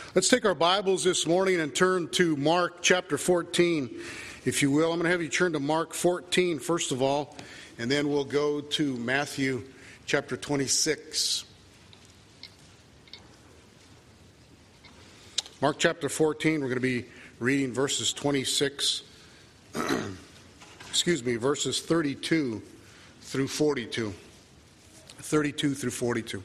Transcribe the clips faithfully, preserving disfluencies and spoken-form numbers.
Let's take our Bibles this morning and turn to Mark chapter fourteen, if you will. I'm going to have you turn to Mark fourteen first of all, and then we'll go to Matthew chapter twenty-six. Mark chapter fourteen, we're going to be reading verses twenty-six, excuse me, verses thirty-two through forty-two. thirty-two through forty-two.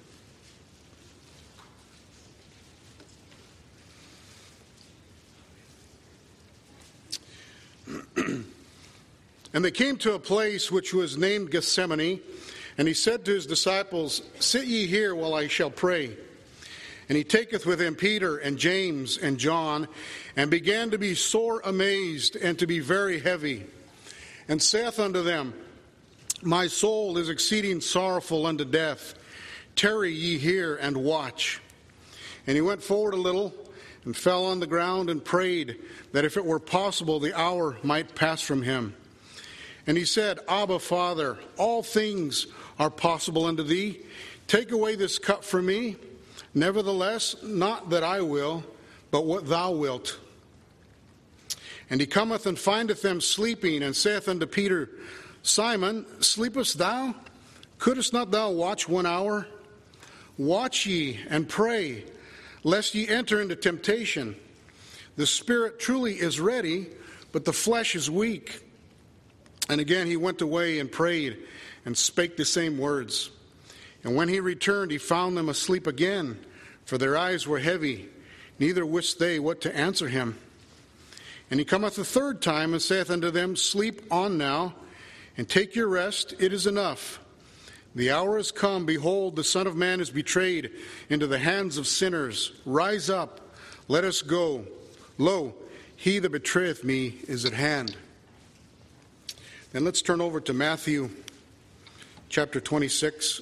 And they came to a place which was named Gethsemane, and he said to his disciples, "Sit ye here while I shall pray." And he taketh with him Peter and James and John, and began to be sore amazed and to be very heavy, and saith unto them, My soul is exceeding sorrowful unto death. Tarry ye here and watch. And he went forward a little, and fell on the ground and prayed that if it were possible the hour might pass from him. And he said, Abba, Father, all things are possible unto thee. Take away this cup from me. Nevertheless, not that I will, but what thou wilt. And he cometh and findeth them sleeping, and saith unto Peter, Simon, sleepest thou? Couldest not thou watch one hour? Watch ye and pray, lest ye enter into temptation. The spirit truly is ready, but the flesh is weak. And again he went away and prayed, and spake the same words. And when he returned, he found them asleep again, for their eyes were heavy, neither wist they what to answer him. And he cometh the third time, and saith unto them, Sleep on now, and take your rest, it is enough. The hour is come, behold, the Son of Man is betrayed into the hands of sinners. Rise up, let us go. Lo, he that betrayeth me is at hand. Then let's turn over to Matthew chapter twenty-six.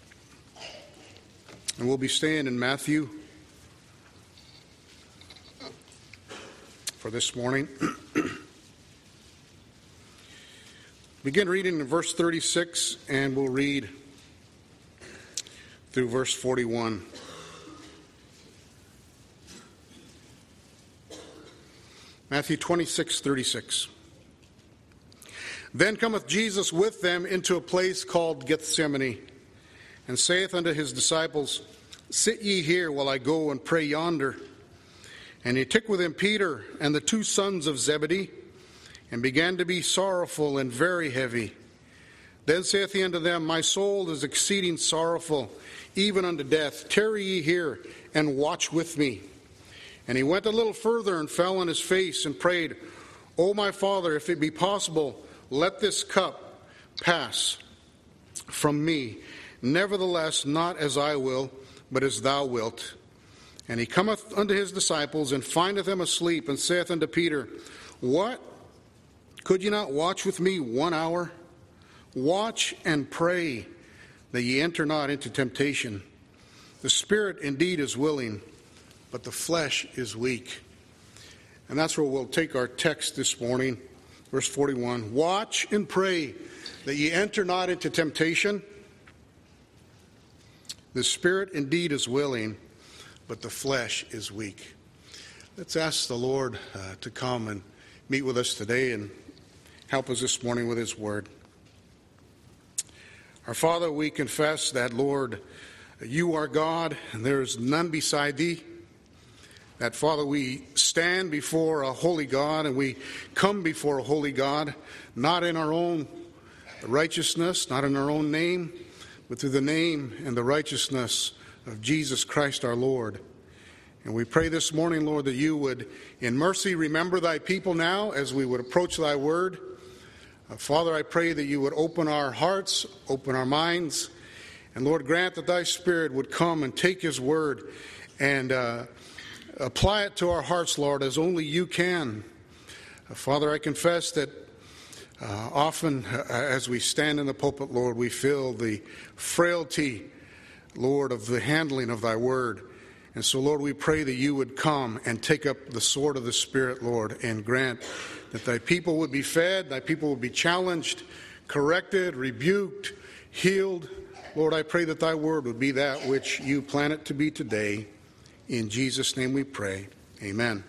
And we'll be staying in Matthew for this morning. Begin reading in verse thirty-six, and we'll read through verse forty-one. Matthew twenty-six, thirty-six. Then cometh Jesus with them into a place called Gethsemane, and saith unto his disciples, Sit ye here while I go and pray yonder. And he took with him Peter and the two sons of Zebedee, and began to be sorrowful and very heavy. Then saith he unto them, My soul is exceeding sorrowful, even unto death. Tarry ye here, and watch with me. And he went a little further, and fell on his face, and prayed, O my Father, if it be possible, let this cup pass from me. Nevertheless, not as I will, but as thou wilt. And he cometh unto his disciples, and findeth them asleep, and saith unto Peter, What? Could ye not watch with me one hour? Watch and pray, that ye enter not into temptation. The spirit indeed is willing, but the flesh is weak. And that's where we'll take our text this morning. Verse forty-one, Watch and pray, that ye enter not into temptation. The spirit indeed is willing, but the flesh is weak. Let's ask the Lord uh, to come and meet with us today and help us this morning with his word. Our Father, we confess that, Lord, you are God, and there is none beside thee. That, Father, we stand before a holy God, and we come before a holy God, not in our own righteousness, not in our own name, but through the name and the righteousness of Jesus Christ our Lord. And we pray this morning, Lord, that you would in mercy remember thy people now as we would approach thy word. Uh, Father, I pray that you would open our hearts, open our minds, and Lord, grant that thy Spirit would come and take his word and uh, apply it to our hearts, Lord, as only you can. Uh, Father, I confess that uh, often uh, as we stand in the pulpit, Lord, we feel the frailty, Lord, of the handling of thy word. And so, Lord, we pray that you would come and take up the sword of the Spirit, Lord, and grant that thy people would be fed, thy people would be challenged, corrected, rebuked, healed. Lord, I pray that thy word would be that which you plan it to be today. In Jesus' name we pray. Amen.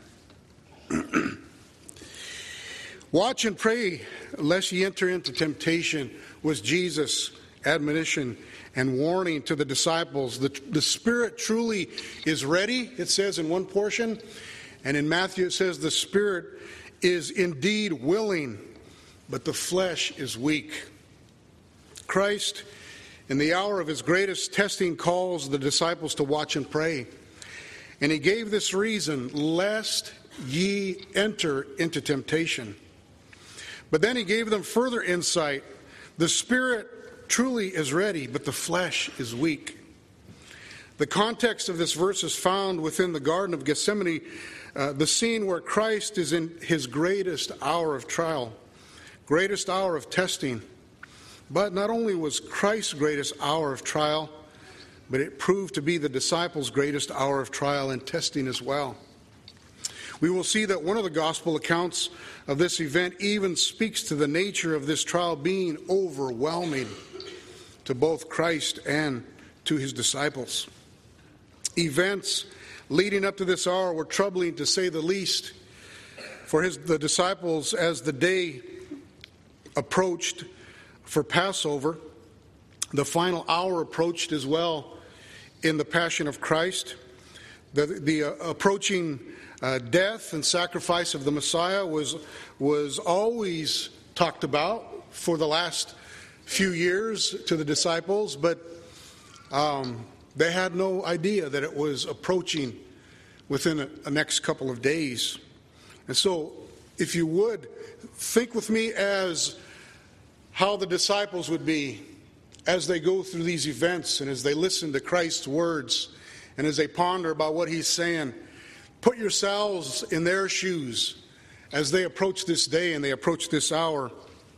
Watch and pray lest ye enter into temptation was Jesus' admonition and warning to the disciples. The, the Spirit truly is ready, it says in one portion. And in Matthew it says the Spirit is indeed willing, but the flesh is weak. Christ, in the hour of his greatest testing, calls the disciples to watch and pray. And he gave this reason, lest ye enter into temptation. But then he gave them further insight. The Spirit truly is ready, but the flesh is weak. The context of this verse is found within the Garden of Gethsemane, uh, the scene where Christ is in his greatest hour of trial, greatest hour of testing. But not only was Christ's greatest hour of trial, but it proved to be the disciples' greatest hour of trial and testing as well. We will see that one of the gospel accounts of this event even speaks to the nature of this trial being overwhelming to both Christ and to his disciples. Events leading up to this hour were troubling, to say the least, for his, the disciples as the day approached for Passover. The final hour approached as well in the Passion of Christ. The, the uh, approaching uh, death and sacrifice of the Messiah was, was always talked about for the last few years to the disciples, but um, they had no idea that it was approaching within a, a next couple of days. And so, if you would, think with me as how the disciples would be as they go through these events and as they listen to Christ's words and as they ponder about what he's saying. Put yourselves in their shoes as they approach this day and they approach this hour.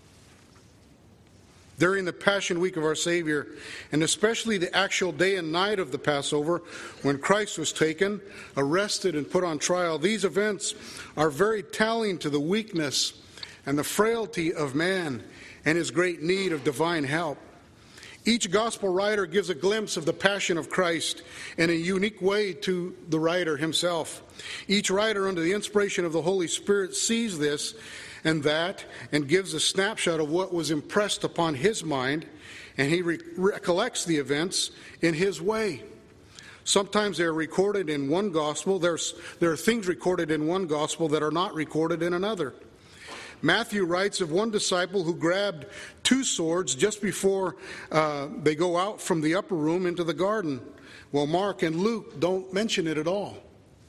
During the Passion Week of our Savior, and especially the actual day and night of the Passover, when Christ was taken, arrested, and put on trial, these events are very telling to the weakness and the frailty of man and his great need of divine help. Each gospel writer gives a glimpse of the passion of Christ in a unique way to the writer himself. Each writer, under the inspiration of the Holy Spirit, sees this and that and gives a snapshot of what was impressed upon his mind, and he re- recollects the events in his way. Sometimes they're recorded in one gospel. There's, there are things recorded in one gospel that are not recorded in another. Matthew writes of one disciple who grabbed two swords just before uh, they go out from the upper room into the garden. Well, Mark and Luke don't mention it at all.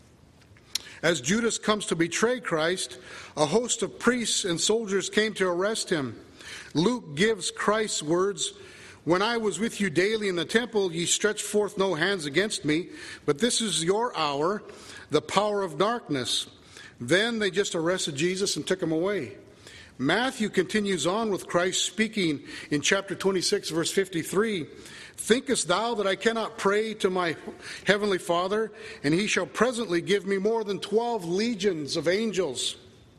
As Judas comes to betray Christ, a host of priests and soldiers came to arrest him. Luke gives Christ's words, "When I was with you daily in the temple, ye stretched forth no hands against me, but this is your hour, the power of darkness." Then they just arrested Jesus and took him away. Matthew continues on with Christ speaking in chapter twenty-six, verse fifty-three. "Thinkest thou that I cannot pray to my heavenly Father, and he shall presently give me more than twelve legions of angels?"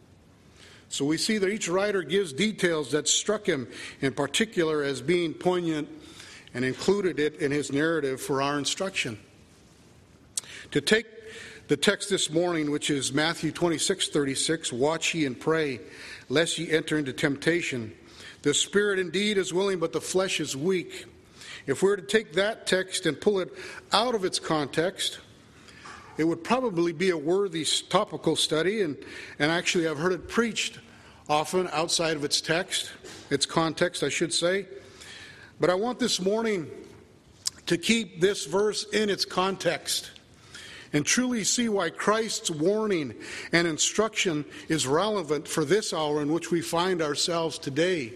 So we see that each writer gives details that struck him in particular as being poignant and included it in his narrative for our instruction. To take the text this morning, which is Matthew twenty-six thirty-six, "Watch ye and pray, lest ye enter into temptation. The spirit indeed is willing, but the flesh is weak." If we were to take that text and pull it out of its context, it would probably be a worthy topical study, and, and actually I've heard it preached often outside of its text, its context, I should say. But I want this morning to keep this verse in its context and truly see why Christ's warning and instruction is relevant for this hour in which we find ourselves today.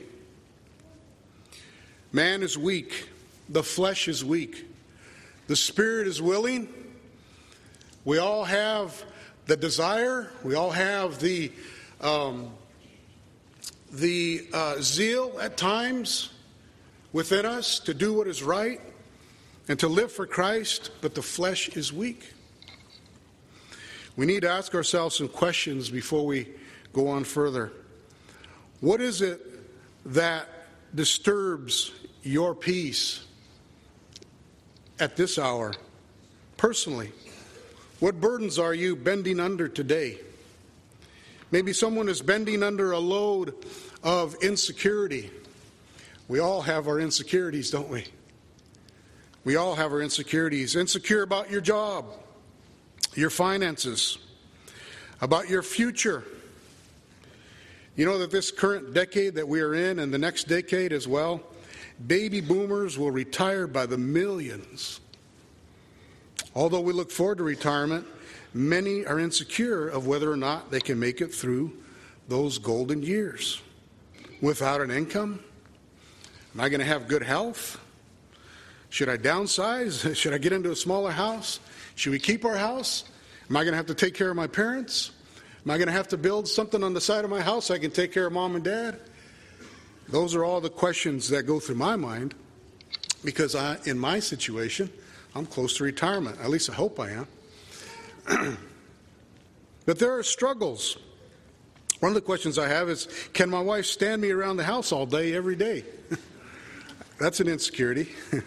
Man is weak. The flesh is weak. The spirit is willing. We all have the desire. We all have the um, the uh, zeal at times within us to do what is right and to live for Christ, but the flesh is weak. We need to ask ourselves some questions before we go on further. What is it that disturbs your peace at this hour, personally? What burdens are you bending under today? Maybe someone is bending under a load of insecurity. We all have our insecurities, don't we? We all have our insecurities. Insecure about your job, your finances, about your future. You know that this current decade that we are in, and the next decade as well, baby boomers will retire by the millions. Although we look forward to retirement, many are insecure of whether or not they can make it through those golden years. Without an income? Am I going to have good health? Should I downsize? Should I get into a smaller house? Should we keep our house? Am I going to have to take care of my parents? Am I going to have to build something on the side of my house so I can take care of mom and dad? Those are all the questions that go through my mind, because I, in my situation, I'm close to retirement. At least I hope I am. But there are struggles. One of the questions I have is, can my wife stand me around the house all day, every day? That's an insecurity.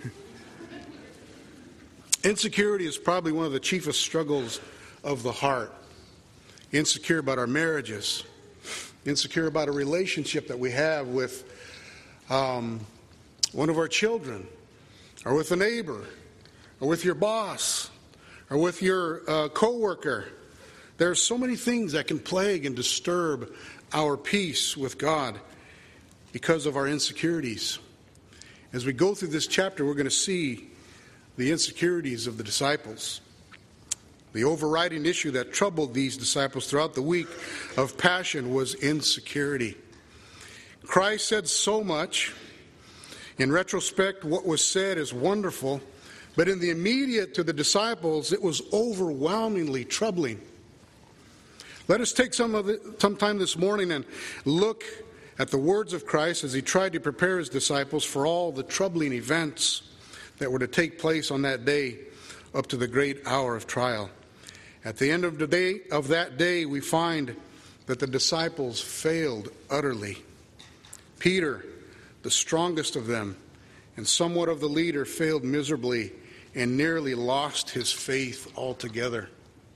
Insecurity is probably one of the chiefest struggles of the heart. Insecure about our marriages. Insecure about a relationship that we have with um, one of our children, or with a neighbor, or with your boss, or with your uh, co-worker. There are so many things that can plague and disturb our peace with God because of our insecurities. As we go through this chapter, we're going to see the insecurities of the disciples. The overriding issue that troubled these disciples throughout the week of Passion was insecurity. Christ said so much. In retrospect, what was said is wonderful, but in the immediate to the disciples, it was overwhelmingly troubling. Let us take some of the, some time this morning and look at the words of Christ as he tried to prepare his disciples for all the troubling events that were to take place on that day up to the great hour of trial. At the end of the day of that day, we find that the disciples failed utterly. Peter, the strongest of them, and somewhat of the leader, failed miserably and nearly lost his faith altogether.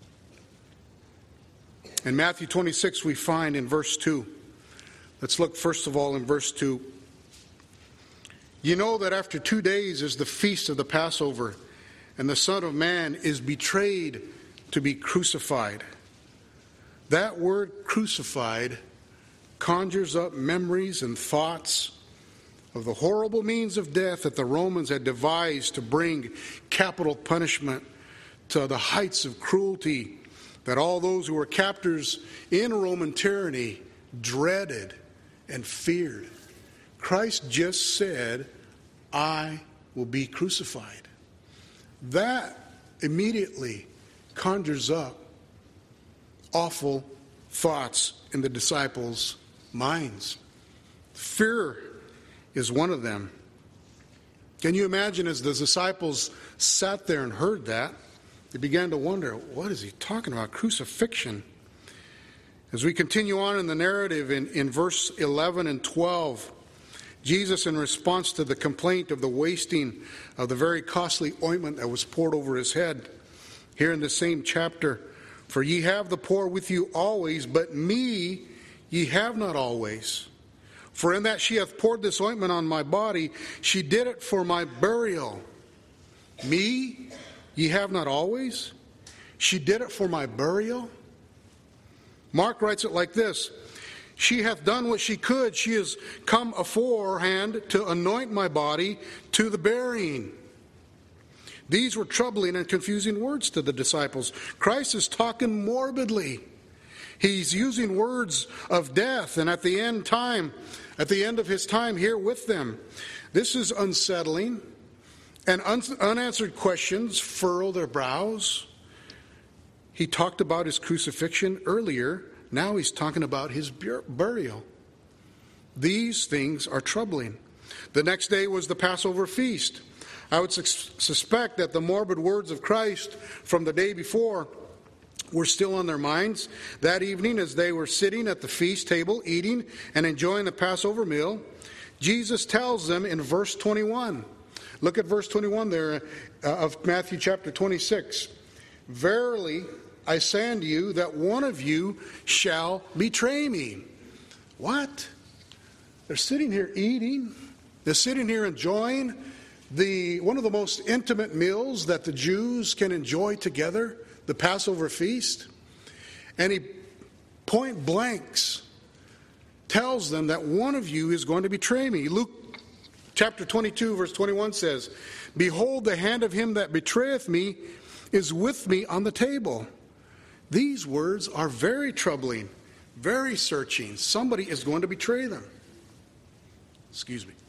In Matthew twenty-six, we find in verse two, let's look first of all in verse two. You know that after two days is the feast of the Passover, and the Son of Man is betrayed to be crucified. That word crucified conjures up memories and thoughts of the horrible means of death that the Romans had devised to bring capital punishment to the heights of cruelty that all those who were captors in Roman tyranny dreaded and feared. Christ just said, I will be crucified. That immediately conjures up awful thoughts in the disciples' minds. Fear is one of them. Can you imagine, as the disciples sat there and heard that, they began to wonder, what is he talking about? Crucifixion. As we continue on in the narrative in, in verse eleven and twelve, Jesus, in response to the complaint of the wasting of the very costly ointment that was poured over his head, here in the same chapter, for ye have the poor with you always, but me ye have not always. For in that she hath poured this ointment on my body, she did it for my burial. Me ye have not always? She did it for my burial? Mark writes it like this: she hath done what she could. She has come aforehand to anoint my body to the burying. These were troubling and confusing words to the disciples. Christ is talking morbidly. He's using words of death, and at the end time, at the end of his time here with them, this is unsettling, and un- unanswered questions furrow their brows. He talked about his crucifixion earlier. Now he's talking about his bur- burial. These things are troubling. The next day was the Passover feast. I would su- suspect that the morbid words of Christ from the day before were still on their minds that evening as they were sitting at the feast table, eating and enjoying the Passover meal. Jesus tells them in verse twenty-one. Look at verse twenty-one there uh, of Matthew chapter twenty-six. Verily, I say unto you that one of you shall betray me. What? They're sitting here eating. They're sitting here enjoying the one of the most intimate meals that the Jews can enjoy together, the Passover feast. And he point blanks tells them that one of you is going to betray me. Luke chapter twenty-two, verse twenty-one says, Behold, the hand of him that betrayeth me is with me on the table. These words are very troubling, very searching. Somebody is going to betray them. Excuse me.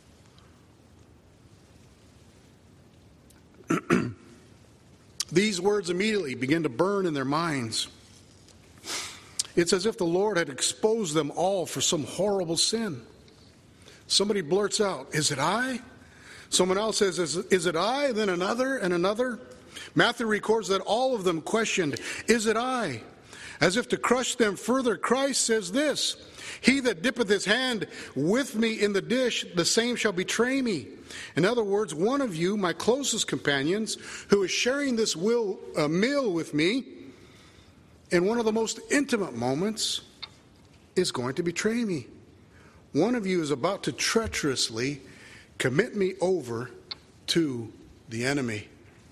These words immediately begin to burn in their minds. It's as if the Lord had exposed them all for some horrible sin. Somebody blurts out, Is it I? Someone else says, Is, is it I? Then another and another. Matthew records that all of them questioned, Is it I? As if to crush them further, Christ says this, He that dippeth his hand with me in the dish, the same shall betray me. In other words, one of you, my closest companions, who is sharing this will, uh, meal with me, in one of the most intimate moments, is going to betray me. One of you is about to treacherously commit me over to the enemy.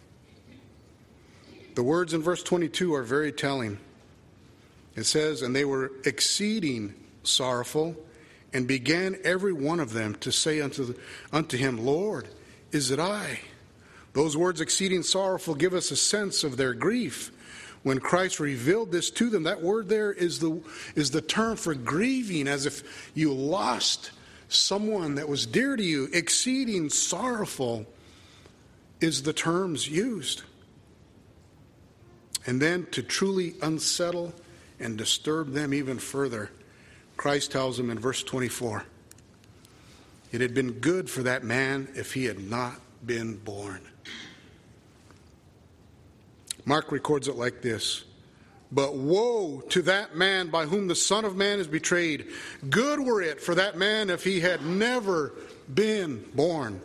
The words in verse twenty-two are very telling. It says, And they were exceeding sorrowful, and began every one of them to say unto, the, unto him, Lord, is it I? Those words, exceeding sorrowful, give us a sense of their grief. When Christ revealed this to them, that word there is the, is the term for grieving, as if you lost someone that was dear to you. Exceeding sorrowful is the terms used. And then to truly unsettle and disturb them even further, Christ tells them in verse twenty-four, It had been good for that man if he had not been born. Mark records it like this, But woe to that man by whom the Son of Man is betrayed. Good were it for that man if he had never been born.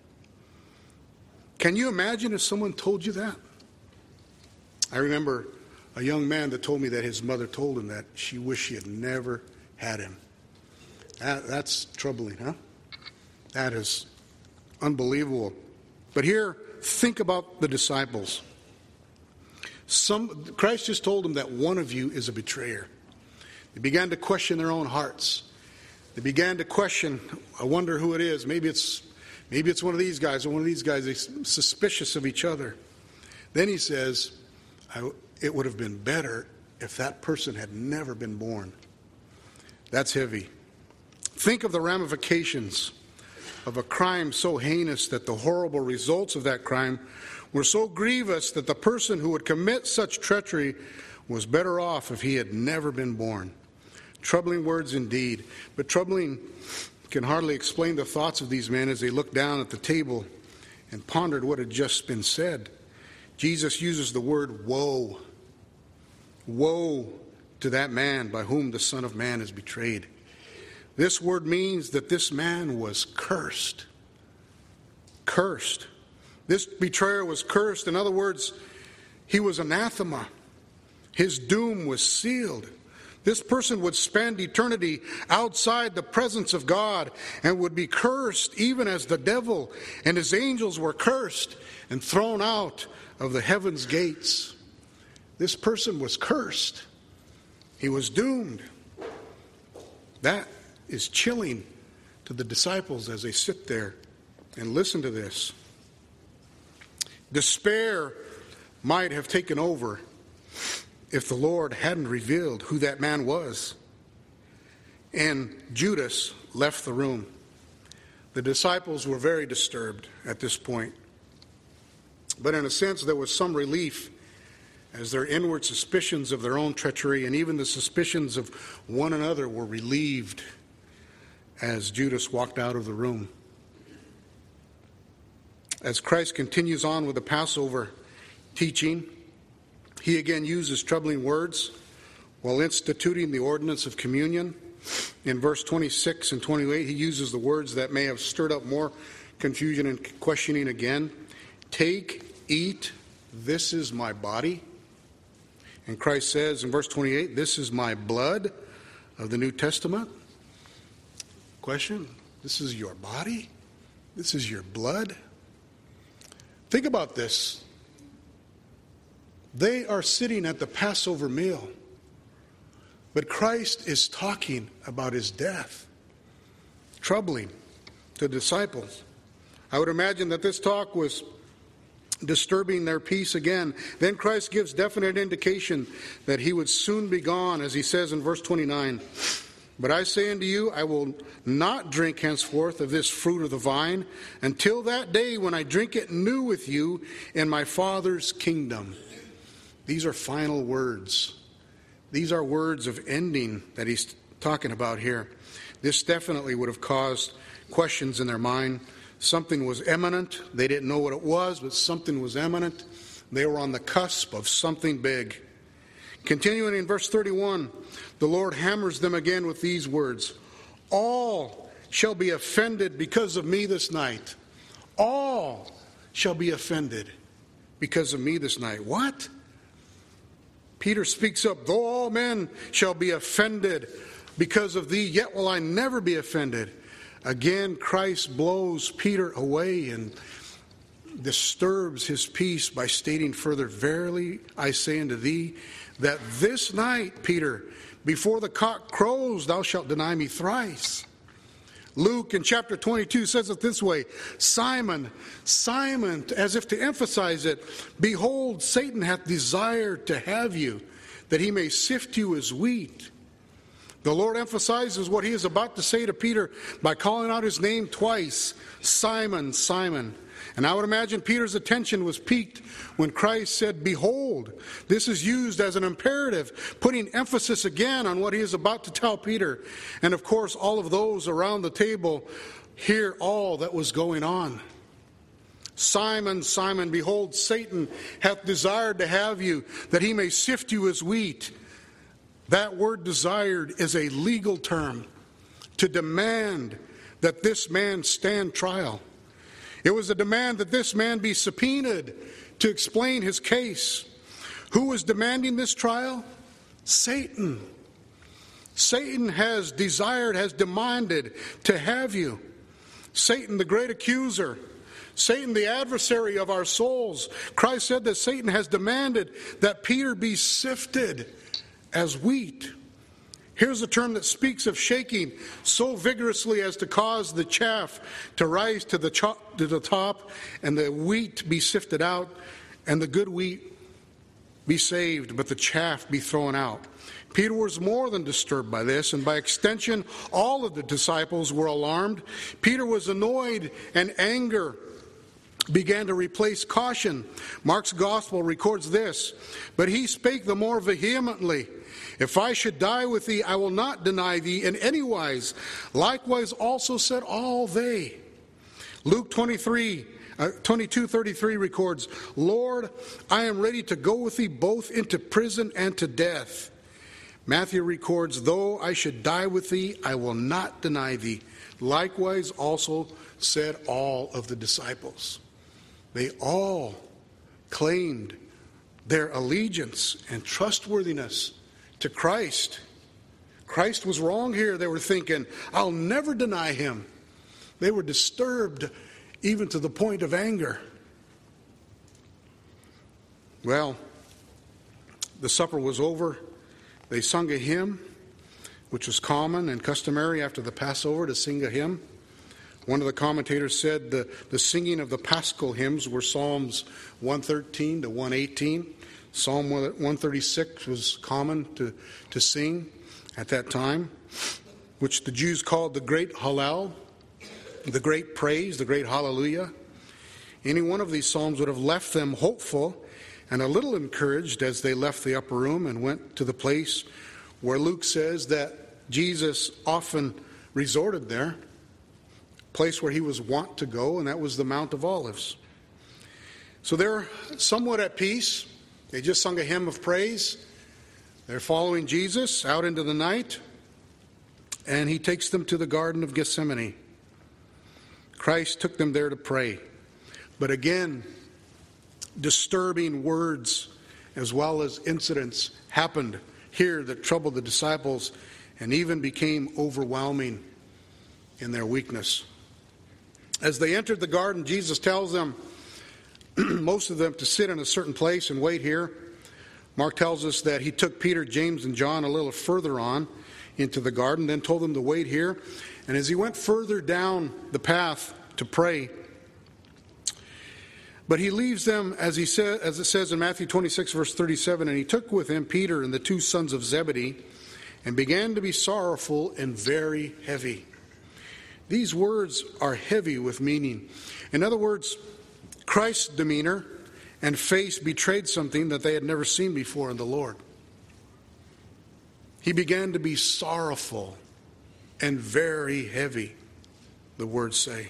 Can you imagine if someone told you that? I remember a young man that told me that his mother told him that she wished she had never had him. That, that's troubling, huh? That is unbelievable. But here, think about the disciples. Some, Christ just told them that one of you is a betrayer. They began to question their own hearts. They began to question, I wonder who it is. Maybe it's, maybe it's one of these guys or one of these guys. They're suspicious of each other. Then he says, I, it would have been better if that person had never been born. That's heavy. Think of the ramifications of a crime so heinous that the horrible results of that crime were so grievous that the person who would commit such treachery was better off if he had never been born. Troubling words indeed, but troubling can hardly explain the thoughts of these men as they looked down at the table and pondered what had just been said. Jesus uses the word woe. Woe to that man by whom the Son of Man is betrayed. This word means that this man was cursed. Cursed. This betrayer was cursed. In other words, he was anathema. His doom was sealed. This person would spend eternity outside the presence of God and would be cursed even as the devil and his angels were cursed and thrown out of the heaven's gates. This person was cursed. He was doomed. That is chilling to the disciples as they sit there and listen to this. Despair might have taken over if the Lord hadn't revealed who that man was. And Judas left the room. The disciples were very disturbed at this point. But in a sense, there was some relief as their inward suspicions of their own treachery and even the suspicions of one another were relieved as Judas walked out of the room. As Christ continues on with the Passover teaching, he again uses troubling words while instituting the ordinance of communion. In verse twenty-six and twenty-eight, he uses the words that may have stirred up more confusion and questioning again. Take, eat, this is my body. And Christ says in verse twenty-eight, this is my blood of the New Testament. Question, this is your body? This is your blood? Think about this. They are sitting at the Passover meal, but Christ is talking about his death. Troubling to the disciples. I would imagine that this talk was disturbing their peace again. Then Christ gives definite indication that he would soon be gone, as he says in verse twenty-nine, but I say unto you, I will not drink henceforth of this fruit of the vine until that day when I drink it new with you in my Father's kingdom. These are final words. These are words of ending that he's talking about here. This definitely would have caused questions in their mind. Something was imminent. They didn't know what it was, but something was imminent. They were on the cusp of something big. Continuing in verse thirty-one, the Lord hammers them again with these words. All shall be offended because of me this night. All shall be offended because of me this night. What? Peter speaks up, though all men shall be offended because of thee, yet will I never be offended. Again, Christ blows Peter away and disturbs his peace by stating further, verily I say unto thee, that this night, Peter, before the cock crows, thou shalt deny me thrice. Luke in chapter twenty-two says it this way, Simon, Simon, as if to emphasize it, behold, Satan hath desired to have you, that he may sift you as wheat. The Lord emphasizes what he is about to say to Peter by calling out his name twice, Simon, Simon. And I would imagine Peter's attention was piqued when Christ said, behold. This is used as an imperative, putting emphasis again on what he is about to tell Peter. And of course, all of those around the table hear all that was going on. Simon, Simon, behold, Satan hath desired to have you, that he may sift you as wheat. That word desired is a legal term to demand that this man stand trial. It was a demand that this man be subpoenaed to explain his case. Who was demanding this trial? Satan. Satan has desired, has demanded to have you. Satan, the great accuser. Satan, the adversary of our souls. Christ said that Satan has demanded that Peter be sifted as wheat. Here's a term that speaks of shaking so vigorously as to cause the chaff to rise to the, cho- to the top and the wheat be sifted out and the good wheat be saved, but the chaff be thrown out. Peter was more than disturbed by this, and by extension, all of the disciples were alarmed. Peter was annoyed, and anger began to replace caution. Mark's gospel records this, but he spake the more vehemently, if I should die with thee, I will not deny thee in any wise. Likewise also said all they. Luke twenty-three, uh, twenty-two thirty-three records, Lord, I am ready to go with thee both into prison and to death. Matthew records, though I should die with thee, I will not deny thee. Likewise also said all of the disciples. They all claimed their allegiance and trustworthiness to Christ. Christ was wrong here. They were thinking, I'll never deny him. They were disturbed even to the point of anger. Well, the supper was over. They sung a hymn, which was common and customary after the Passover to sing a hymn. One of the commentators said the, the singing of the Paschal hymns were Psalms one thirteen to one eighteen. Psalm one thirty-six was common to, to sing at that time, which the Jews called the great Hallel, the great praise, the great hallelujah. Any one of these psalms would have left them hopeful and a little encouraged as they left the upper room and went to the place where Luke says that Jesus often resorted there, place where he was wont to go, and that was the Mount of Olives. So they're somewhat at peace. They just sung a hymn of praise. They're following Jesus out into the night, and he takes them to the Garden of Gethsemane. Christ took them there to pray. But again, disturbing words as well as incidents happened here that troubled the disciples and even became overwhelming in their weakness. As they entered the garden, Jesus tells them, most of them, to sit in a certain place and wait here. Mark tells us that he took Peter, James, and John a little further on into the garden, then told them to wait here. And as he went further down the path to pray, but he leaves them, as he says, as it says in Matthew twenty-six, verse thirty-seven, and he took with him Peter and the two sons of Zebedee, and began to be sorrowful and very heavy. These words are heavy with meaning. In other words, Christ's demeanor and face betrayed something that they had never seen before in the Lord. He began to be sorrowful and very heavy, the words say.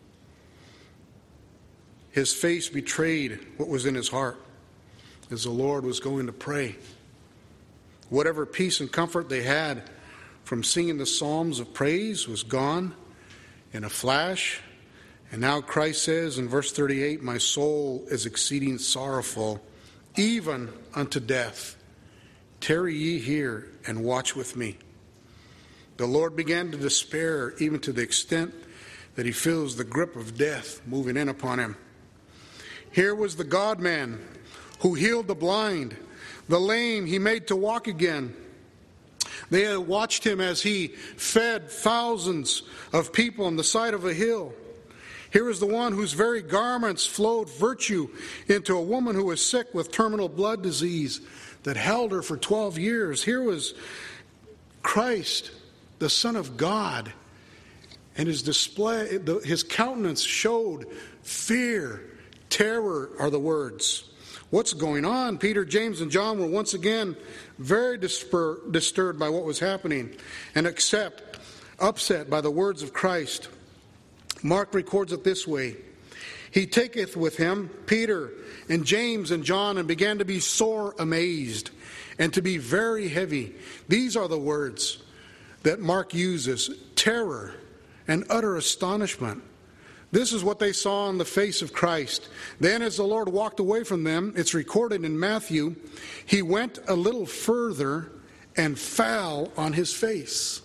His face betrayed what was in his heart as the Lord was going to pray. Whatever peace and comfort they had from singing the psalms of praise was gone in a flash. And now Christ says in verse thirty-eight, my soul is exceeding sorrowful, even unto death. Tarry ye here and watch with me. The Lord began to despair, even to the extent that he feels the grip of death moving in upon him. Here was the God-man who healed the blind, the lame he made to walk again. They had watched him as he fed thousands of people on the side of a hill. Here is the one whose very garments flowed virtue into a woman who was sick with terminal blood disease that held her for twelve years. Here was Christ, the Son of God, and his display, his countenance showed fear, terror are the words. What's going on? Peter, James, and John were once again very disper- disturbed by what was happening and accept, upset by the words of Christ. Mark records it this way. He taketh with him Peter and James and John and began to be sore amazed and to be very heavy. These are the words that Mark uses, terror and utter astonishment. This is what they saw on the face of Christ. Then as the Lord walked away from them, it's recorded in Matthew, he went a little further and fell on his face.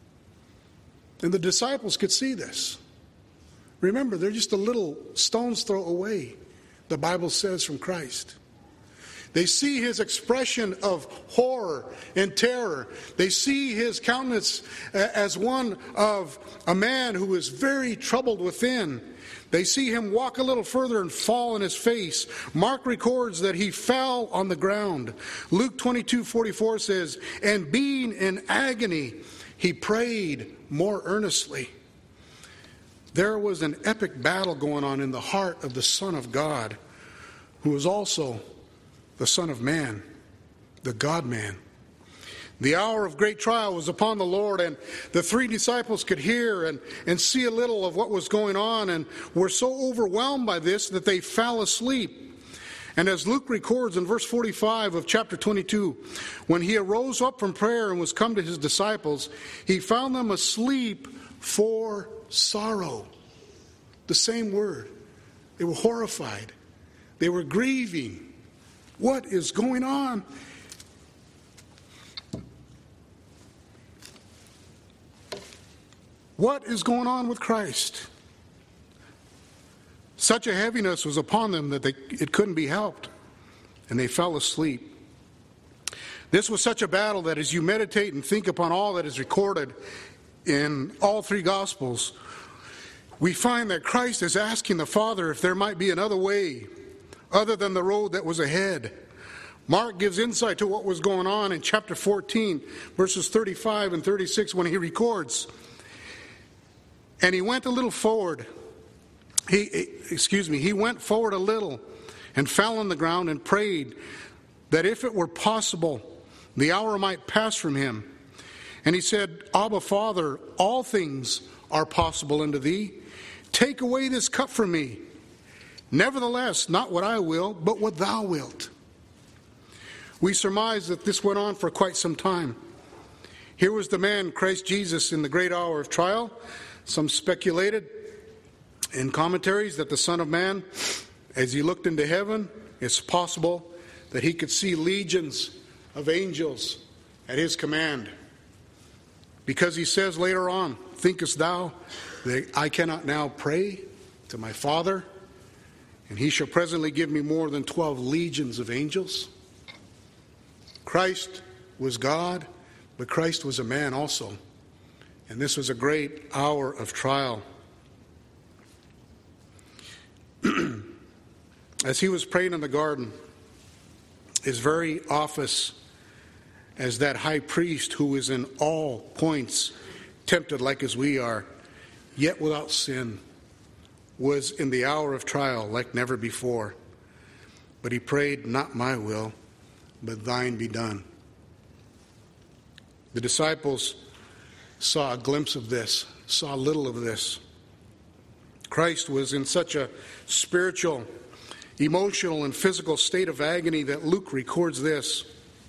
And the disciples could see this. Remember, they're just a little stone's throw away, the Bible says, from Christ. They see his expression of horror and terror. They see his countenance as one of a man who is very troubled within. They see him walk a little further and fall on his face. Mark records that he fell on the ground. Luke twenty-two forty-four says, and being in agony, he prayed more earnestly. There was an epic battle going on in the heart of the Son of God, who was also the Son of Man, the God-man. The hour of great trial was upon the Lord, and the three disciples could hear and, and see a little of what was going on, and were so overwhelmed by this that they fell asleep. And as Luke records in verse forty-five of chapter twenty-two, when he arose up from prayer and was come to his disciples, he found them asleep for sorrow. The same word. They were horrified. They were grieving. What is going on? What is going on with Christ? Such a heaviness was upon them that they, it couldn't be helped, and they fell asleep. This was such a battle that as you meditate and think upon all that is recorded in all three Gospels, we find that Christ is asking the Father if there might be another way other than the road that was ahead. Mark gives insight to what was going on in chapter fourteen, verses thirty-five and thirty-six, when he records, and he went a little forward. He, excuse me, he went forward a little and fell on the ground and prayed that if it were possible, the hour might pass from him. And he said, Abba, Father, all things are possible unto thee. Take away this cup from me. Nevertheless, not what I will, but what thou wilt. We surmise that this went on for quite some time. Here was the man, Christ Jesus, in the great hour of trial. Some speculated in commentaries that the Son of Man, as he looked into heaven, it's possible that he could see legions of angels at his command. Because he says later on, thinkest thou that I cannot now pray to my Father, and he shall presently give me more than twelve legions of angels? Christ was God, but Christ was a man also. And this was a great hour of trial. As he was praying in the garden, his very office as that high priest who is in all points tempted like as we are, yet without sin, was in the hour of trial like never before. But he prayed, not my will, but thine be done. The disciples saw a glimpse of this, saw a little of this. Christ was in such a spiritual, emotional, and physical state of agony that Luke records this.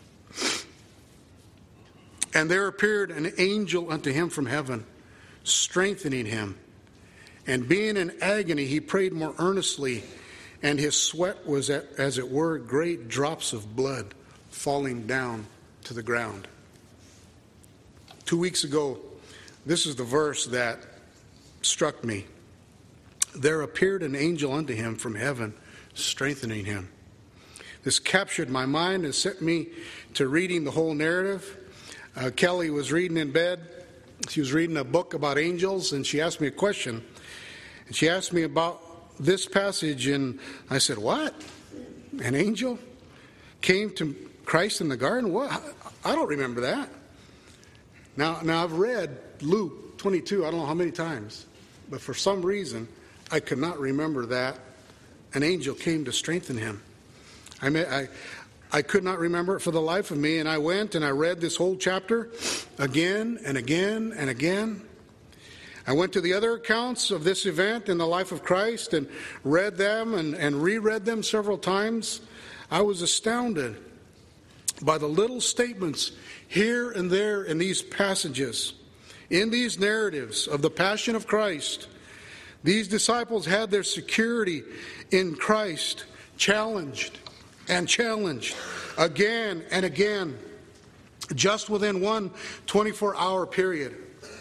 And there appeared an angel unto him from heaven, strengthening him. And being in agony, he prayed more earnestly, and his sweat was, as it were, great drops of blood falling down to the ground. Two weeks ago, this is the verse that struck me. There appeared an angel unto him from heaven, strengthening him. This captured my mind and set me to reading the whole narrative. Uh, Kelly was reading in bed. She was reading a book about angels, and she asked me a question. And she asked me about this passage, and I said, what? An angel came to Christ in the garden? What? I don't remember that. Now, now I've read Luke twenty-two, I don't know how many times, but for some reason, I could not remember that an angel came to strengthen him. I mean, I, I could not remember it for the life of me, and I went and I read this whole chapter again and again and again. I went to the other accounts of this event in the life of Christ and read them and, and reread them several times. I was astounded by the little statements here and there in these passages, in these narratives of the Passion of Christ. These disciples had their security in Christ challenged and challenged again and again, just within one twenty-four hour period.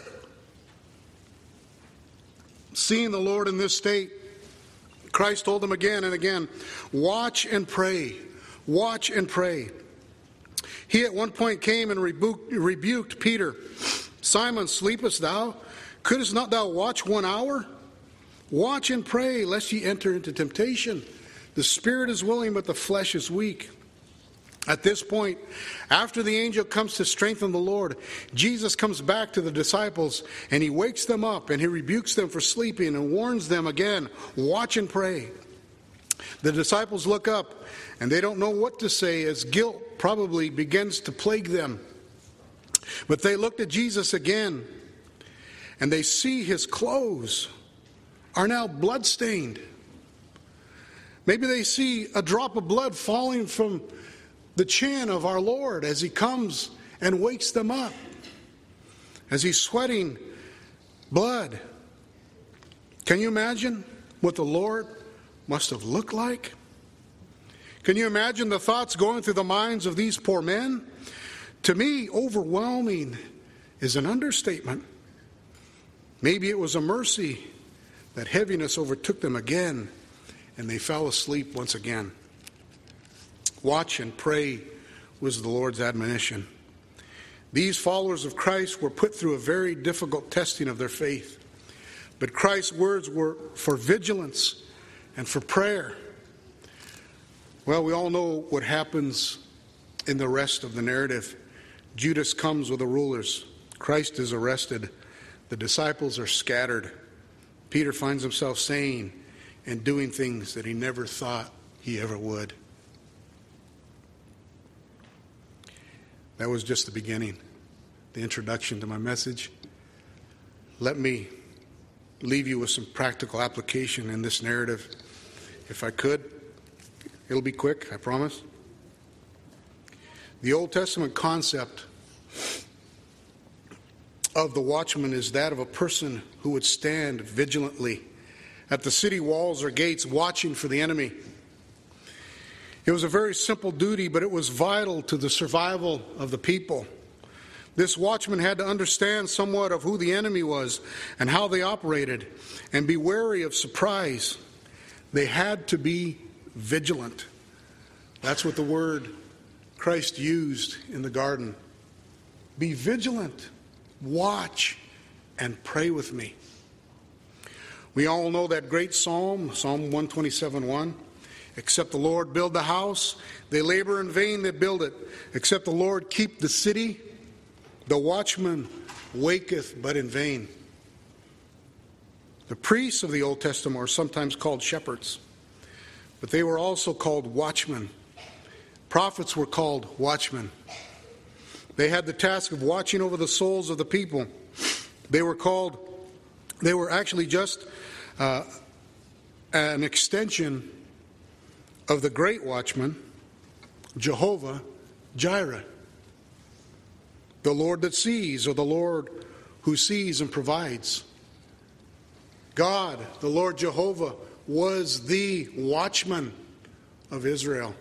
Seeing the Lord in this state, Christ told them again and again, watch and pray, watch and pray. He at one point came and rebuked, rebuked Peter. Simon, sleepest thou? Couldst not thou watch one hour? Watch and pray, lest ye enter into temptation. The spirit is willing, but the flesh is weak. At this point, after the angel comes to strengthen the Lord, Jesus comes back to the disciples, and he wakes them up, and he rebukes them for sleeping and warns them again, watch and pray. The disciples look up, and they don't know what to say as guilt probably begins to plague them. But they looked at Jesus again, and they see his clothes are now bloodstained. Maybe they see a drop of blood falling from the chin of our Lord as he comes and wakes them up, as he's sweating blood. Can you imagine what the Lord must have looked like? Can you imagine the thoughts going through the minds of these poor men? To me, overwhelming is an understatement. Maybe it was a mercy that heaviness overtook them again, and they fell asleep once again. Watch and pray was the Lord's admonition. These followers of Christ were put through a very difficult testing of their faith. But Christ's words were for vigilance and for prayer. Well, we all know what happens in the rest of the narrative. Judas comes with the rulers. Christ is arrested. The disciples are scattered. Peter finds himself saying and doing things that he never thought he ever would. That was just the beginning, the introduction to my message. Let me leave you with some practical application in this narrative. If I could, it'll be quick, I promise. The Old Testament concept of the watchman is that of a person who would stand vigilantly at the city walls or gates watching for the enemy. It was a very simple duty, but it was vital to the survival of the people. This watchman had to understand somewhat of who the enemy was and how they operated, and be wary of surprise. They had to be vigilant. That's what the word Christ used in the garden. Be vigilant, watch, and pray with me. We all know that great psalm, Psalm one twenty-seven one. Except the Lord build the house, they labor in vain that build it. Except the Lord keep the city, the watchman waketh but in vain. The priests of the Old Testament are sometimes called shepherds, but they were also called watchmen. Prophets were called watchmen. They had the task of watching over the souls of the people. They were called, they were actually just uh, an extension of the great watchman, Jehovah Jireh, the Lord that sees, or the Lord who sees and provides. God, the Lord Jehovah, was the watchman of Israel.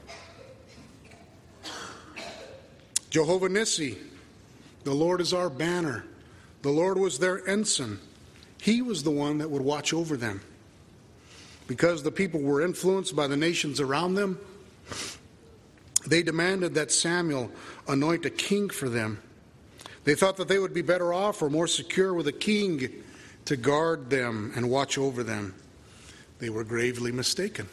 Jehovah Nissi, the Lord is our banner. The Lord was their ensign. He was the one that would watch over them. Because the people were influenced by the nations around them, they demanded that Samuel anoint a king for them. They thought that they would be better off or more secure with a king to guard them and watch over them. They were gravely mistaken.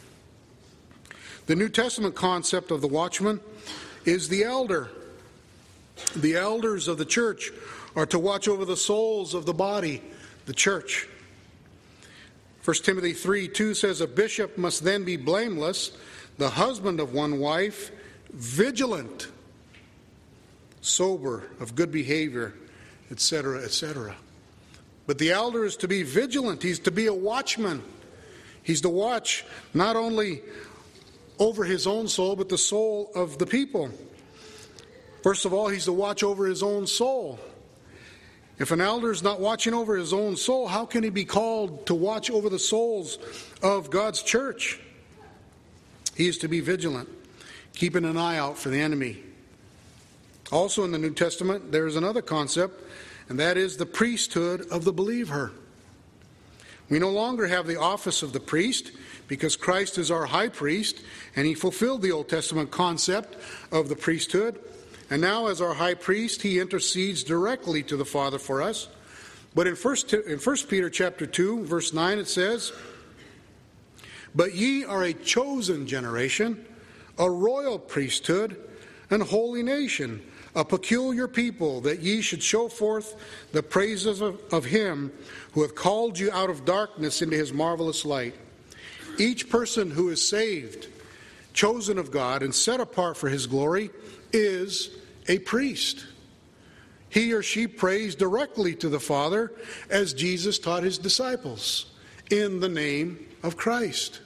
The New Testament concept of the watchman is the elder. The elders of the church are to watch over the souls of the body, the church. First Timothy three two says, a bishop must then be blameless, the husband of one wife, vigilant, sober, of good behavior, et cetera, et cetera. But the elder is to be vigilant. He's to be a watchman. He's to watch not only over his own soul, but the soul of the people. First of all, he's to watch over his own soul. If an elder is not watching over his own soul, how can he be called to watch over the souls of God's church? He is to be vigilant, keeping an eye out for the enemy. Also in the New Testament, there is another concept, and that is the priesthood of the believer. We no longer have the office of the priest because Christ is our high priest, and he fulfilled the Old Testament concept of the priesthood. And now, as our high priest, he intercedes directly to the Father for us. But in First in First Peter chapter two, verse nine, it says, but ye are a chosen generation, a royal priesthood, an holy nation, a peculiar people, that ye should show forth the praises of, of him who hath called you out of darkness into his marvelous light. Each person who is saved, chosen of God, and set apart for his glory is a priest. He or she prays directly to the Father as Jesus taught his disciples in the name of Christ.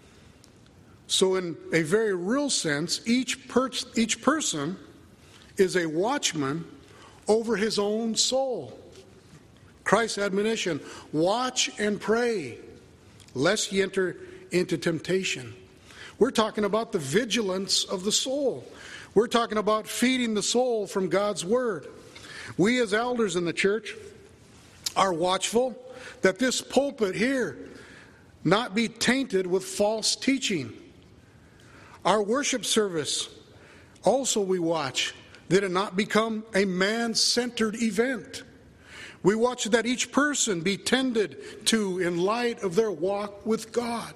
So in a very real sense, each, per- each person is a watchman over his own soul. Christ's admonition, watch and pray, lest ye enter into temptation. We're talking about the vigilance of the soul. We're talking about feeding the soul from God's Word. We as elders in the church are watchful that this pulpit here not be tainted with false teaching. Our worship service, also we watch that it not become a man-centered event. We watch that each person be tended to in light of their walk with God.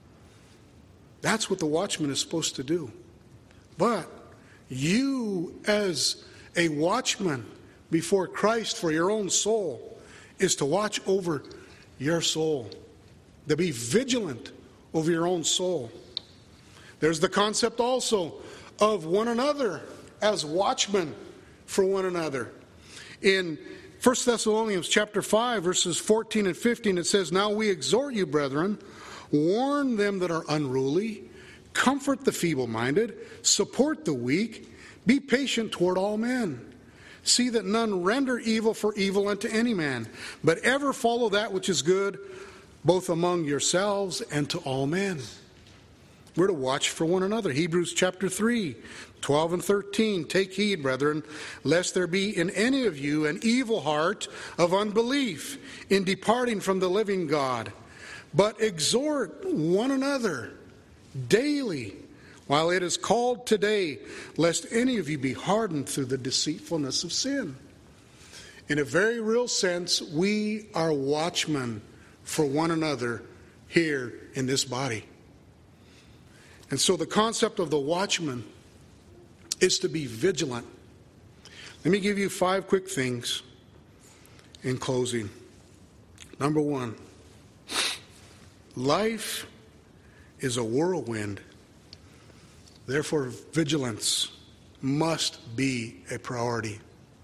That's what the watchman is supposed to do. But you, as a watchman before Christ for your own soul, is to watch over your soul, to be vigilant over your own soul. There's the concept also of one another as watchmen for one another. In First Thessalonians chapter five, verses fourteen and fifteen, it says, now we exhort you, brethren, warn them that are unruly, comfort the feeble-minded, support the weak, be patient toward all men. See that none render evil for evil unto any man, but ever follow that which is good, both among yourselves and to all men. We're to watch for one another. Hebrews chapter three, twelve and thirteen. Take heed, brethren, lest there be in any of you an evil heart of unbelief in departing from the living God. But exhort one another daily, while it is called today, lest any of you be hardened through the deceitfulness of sin. In a very real sense, we are watchmen for one another here in this body. And so the concept of the watchman is to be vigilant. Let me give you five quick things in closing. Number one, life is a whirlwind. Therefore, vigilance must be a priority.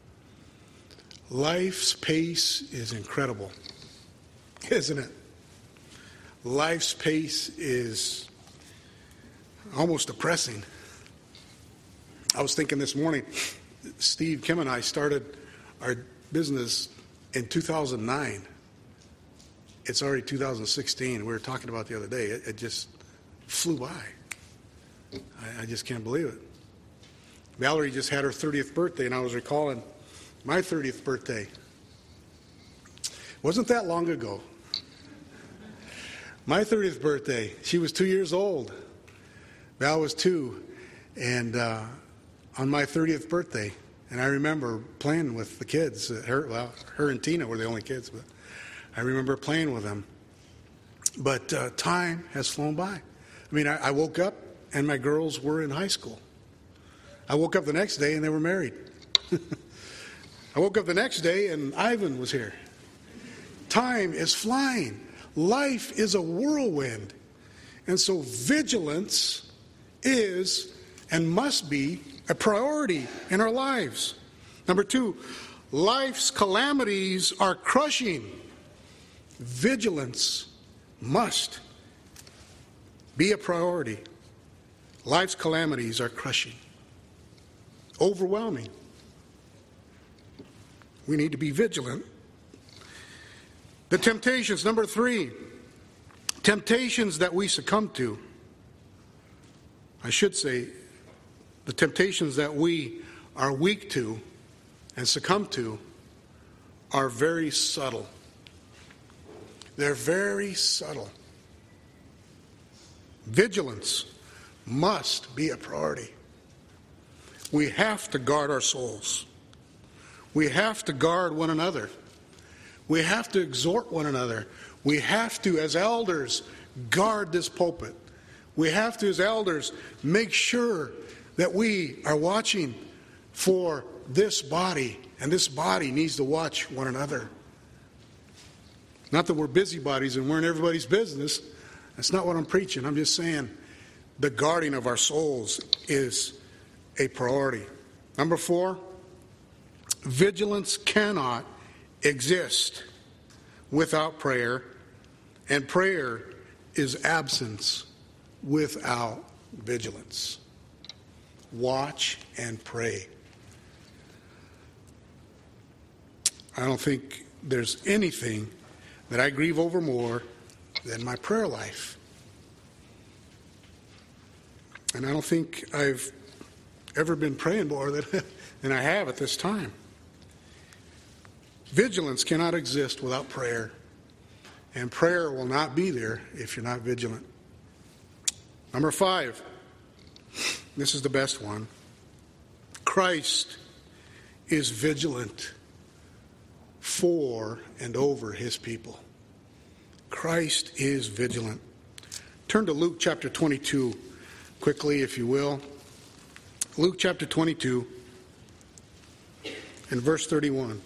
Life's pace is incredible, isn't it? Life's pace is almost depressing. I was thinking this morning, Steve, Kim, and I started our business in two thousand nine. It's already two thousand sixteen. We were talking about the other day. It, it just flew by. I, I just can't believe it. Valerie just had her thirtieth birthday, and I was recalling my thirtieth birthday. Wasn't that long ago. My thirtieth birthday, she was two years old. Val was two. And uh, on my thirtieth birthday, and I remember playing with the kids. Her, well, her and Tina were the only kids, but I remember playing with them. But uh, time has flown by. I mean, I, I woke up, and my girls were in high school. I woke up the next day, and they were married. I woke up the next day, and Ivan was here. Time is flying. Life is a whirlwind. And so vigilance is and must be a priority in our lives. Number two, life's calamities are crushing. Vigilance must be a priority. Life's calamities are crushing, overwhelming. We need to be vigilant. The temptations, number three, temptations that we succumb to. I should say, the temptations that we are weak to and succumb to are very subtle. They're very subtle. Vigilance must be a priority. We have to guard our souls. We have to guard one another. We have to exhort one another. We have to, as elders, guard this pulpit. We have to, as elders, make sure that we are watching for this body, and this body needs to watch one another. Not that we're busybodies and we're in everybody's business. That's not what I'm preaching. I'm just saying the guarding of our souls is a priority. Number four, vigilance cannot exist without prayer, and prayer is absence without vigilance. Watch and pray. I don't think there's anything that I grieve over more than my prayer life. And I don't think I've ever been praying more than, than I have at this time. Vigilance cannot exist without prayer, and prayer will not be there if you're not vigilant. Number five, this is the best one. Christ is vigilant for and over his people. Christ is vigilant. Turn to Luke chapter twenty-two quickly, if you will. Luke chapter twenty-two and verse thirty-one.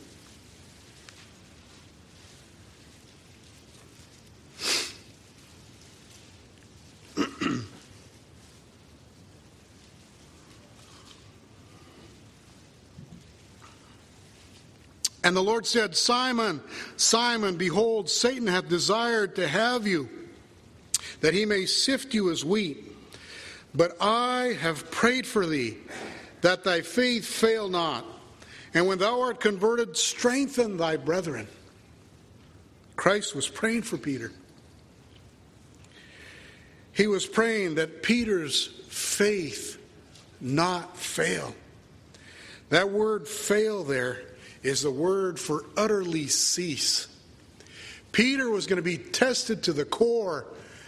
And the Lord said, Simon, Simon, behold, Satan hath desired to have you, that he may sift you as wheat. But I have prayed for thee, that thy faith fail not. And when thou art converted, strengthen thy brethren. Christ was praying for Peter. he was praying that Peter's faith not fail. That word fail there is the word for utterly cease. Peter was going to be tested to the core,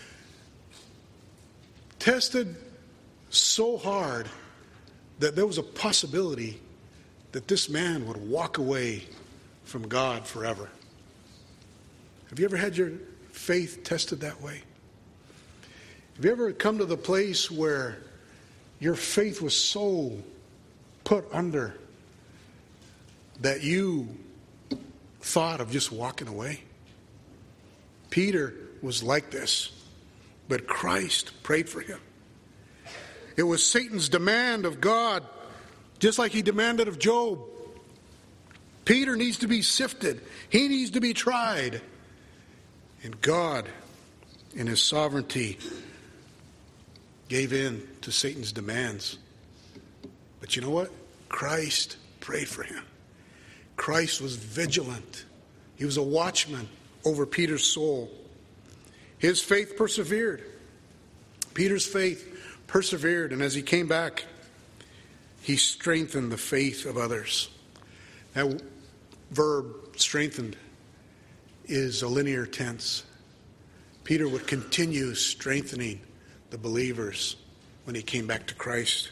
tested so hard that there was a possibility that this man would walk away from God forever. Have you ever had your faith tested that way? Have you ever come to the place where your faith was so put under that you thought of just walking away? Peter was like this, but Christ prayed for him. It was Satan's demand of God, just like he demanded of Job. Peter needs to be sifted. He needs to be tried. And God, in his sovereignty, gave in to Satan's demands. But you know what? Christ prayed for him. Christ was vigilant. He was a watchman over Peter's soul. His faith persevered. Peter's faith persevered, and as he came back, he strengthened the faith of others. That verb, strengthened, is a linear tense. Peter would continue strengthening the believers when he came back to Christ.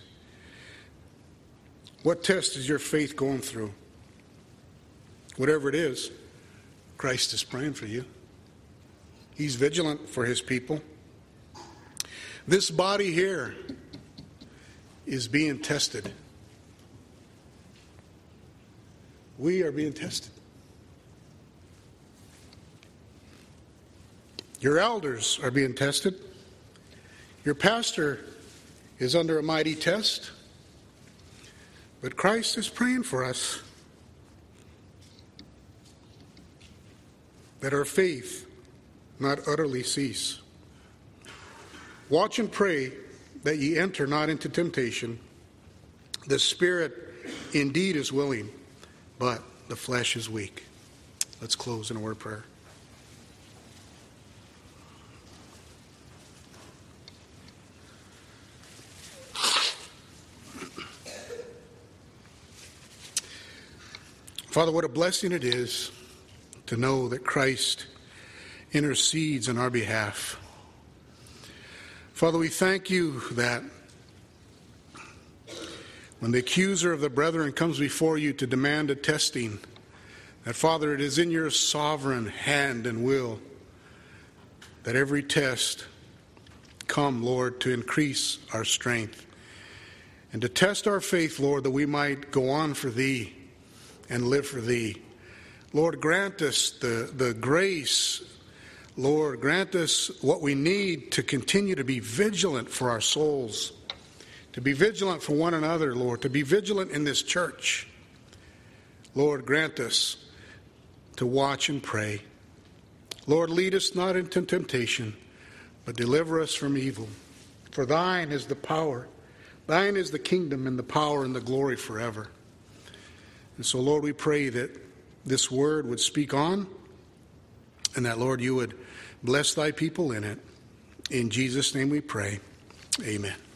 What test is your faith going through? Whatever it is, Christ is praying for you. He's vigilant for his people. This body here is being tested. We are being tested. Your elders are being tested. Your pastor is under a mighty test. But Christ is praying for us that our faith not utterly cease. Watch and pray that ye enter not into temptation. The spirit indeed is willing, but the flesh is weak. Let's close in a word of prayer. Father, what a blessing it is to know that Christ intercedes on our behalf. Father, we thank you that when the accuser of the brethren comes before you to demand a testing, that, Father, it is in your sovereign hand and will that every test come, Lord, to increase our strength and to test our faith, Lord, that we might go on for thee and live for thee. Lord, grant us the, the grace. Lord, grant us what we need to continue to be vigilant for our souls, to be vigilant for one another, Lord, to be vigilant in this church. Lord, grant us to watch and pray. Lord, lead us not into temptation, but deliver us from evil. For thine is the power, thine is the kingdom and the power and the glory forever. And so, Lord, we pray that this word would speak on, and that, Lord, you would bless thy people in it. In Jesus' name we pray. Amen.